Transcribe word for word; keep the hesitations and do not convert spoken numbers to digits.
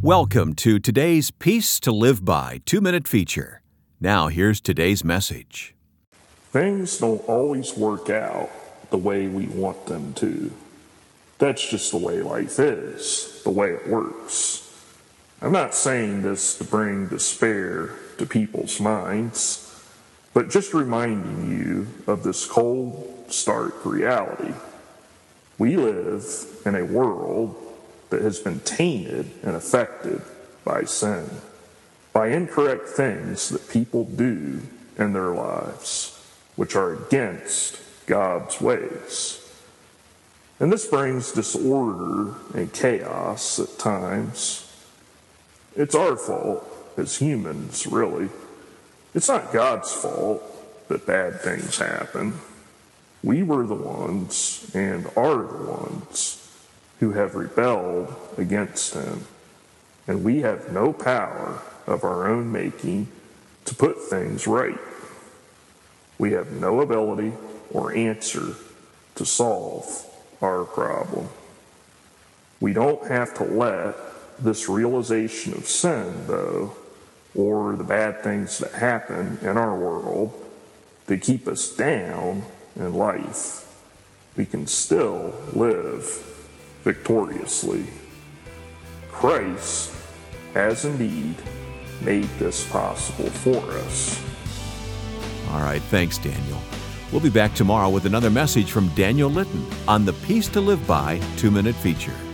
Welcome to today's Peace to Live By two-minute feature. Now here's today's message. Things don't always work out the way we want them to. That's just the way life is, the way it works. I'm not saying this to bring despair to people's minds, but just reminding you of this cold, stark reality. We live in a world that has been tainted and affected by sin, by incorrect things that people do in their lives, which are against God's ways. And this brings disorder and chaos at times. It's our fault as humans, really. It's not God's fault that bad things happen. We were the ones and are the ones who have rebelled against him. And we have no power of our own making to put things right. We have no ability or answer to solve our problem. We don't have to let this realization of sin, though, or the bad things that happen in our world that keep us down in life. We can still live victoriously. Christ has indeed made this possible for us. All right, thanks, Daniel. We'll be back tomorrow with another message from Daniel Litton on the Peace to Live By two-minute feature.